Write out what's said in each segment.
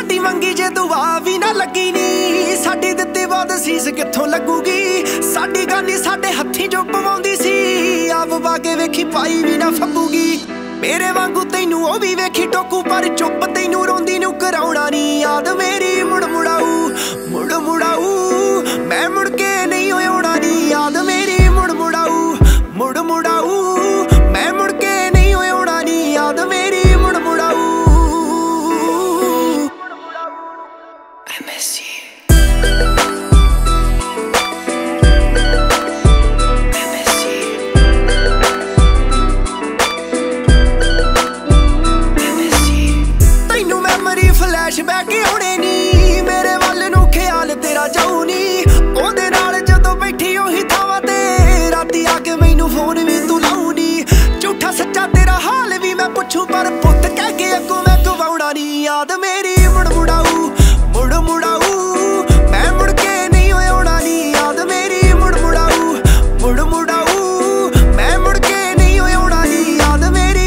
साडी मंगी जे दुआ भी ना लगी नी, साडी दित्ती बाद सीस कित्थों लगूगी। साडी गानी साडे हत्थी जो पवाउंदी सी, आप बागे वेखी पाई भी ना फब्बूगी। मेरे वांगू तैनू ओ भी वेखी टोकू, पर चुप तैनू रोंदी नू कराउणा नी याद मेरी। मुड़ मुड़ाऊ मुड़ मुड़ाऊ मैं मुड़ के नहीं आउणा नी याद मेरी। मुड़ मुड़ाऊ मुड़ मुड़ाऊ मैं मुड़ के नहीं आउणा नी याद मेरी। मुड़ मुड़ाऊ I miss you। फ्लैशबैक होने नी मेरे वाल नू ख्याल तेरा जाऊ नी, ओदे नाल जदों बैठी ओही थावां ते राती आके मैनू फोन भी तू लाऊ नी। झूठा सच्चा तेरा हाल भी मैं पुछूं, पर पुत्त कह के अगों मैं गवाउणा नी याद मेरी। मुड़ मुड़ाऊ मुड़ मुड़ाऊ मैं मुड़ के नहीं आउणा नी याद मेरी। मुड़ मुड़ाऊ मुड़ मुड़ाऊ मैं मुड़ के नहीं आउणा नी याद मेरी।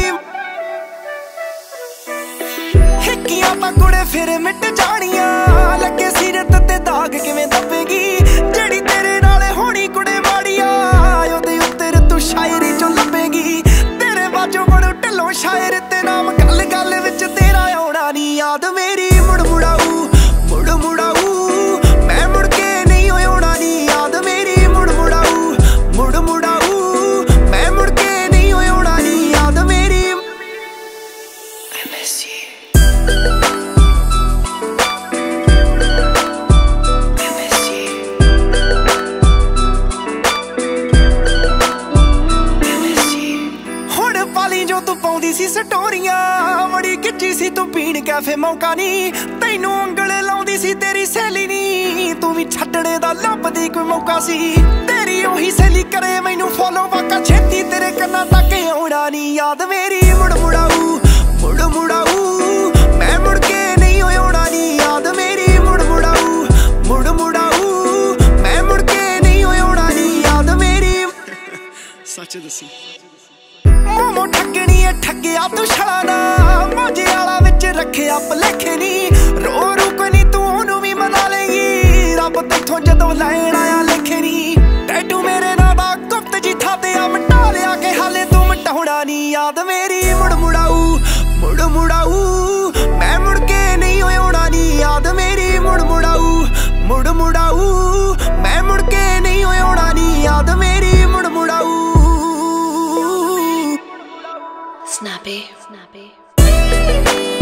हिक्कियां पकुड़े फिर मिट जानियां, लगे सीरत ते दाग किवें दबेगी। जेड़ी तेरे नाले होनी कुड़े माड़िया, ओदे उत्तर तू शायरी चों लभेगी। तेरे बाजों बड़ो ढिल्लों शायर ते नाम गल गल विच तेरा आउणा नी याद मेरी। मुड़ मुड़ाऊ मुड़ मुड़ाऊ मैं मुड़ के नहीं आउणा नी याद मेरी। मुड़ मुड़ाऊ मुड़ मुड़ाऊ मैं मुड़ के नहीं आउणा नी याद मेरी। I miss you। जो तू पाउंदी सी स्टोरियां बड़ी खिच्ची सी तू पीण कैफे मौका नी, तैनू अंगल लाउंदी सी तेरी सहेली नी, तू भी छड्डणे दा लभदी कोई मौका सी। तेरी ओही सहेली करे मैनू फॉलो, वाका छेती तेरे कन्नां तक आउणा नी याद मेरी। मुड़ मुड़ाऊ मुड़ मुड़ाऊ मैं मुड़ के नहीं आउणा नी याद मेरी। मुड़ मुड़ाऊ मुड़ मुड़ाऊ मैं मुड़ के नहीं आउणा नी याद मेरी। सच दसी मोमो ठगनी है ठगिया तू छलाना, मौजे आला विच रखिया भलेखे नी। रो रुक नी तू ओनू भी मना लेगी, रब तैथों जदों लैण आया लेखे नी। टैटू मेरे नां दा गुप्त जी था ते आ मिटा लिया के हाले तू मिटाउणा नी याद मेरी। मुड़ मुड़ाऊ मुड़ मुड़ाऊ मैं मुड़ के नहीं आउणा नी याद मेरी। मुड़ मुड़ाऊ मुड़ मुड़ाऊ मैं मुड़ के नहीं आउणा नी याद मेरी। मुड़ मुड़ाऊ Snappy, snappy।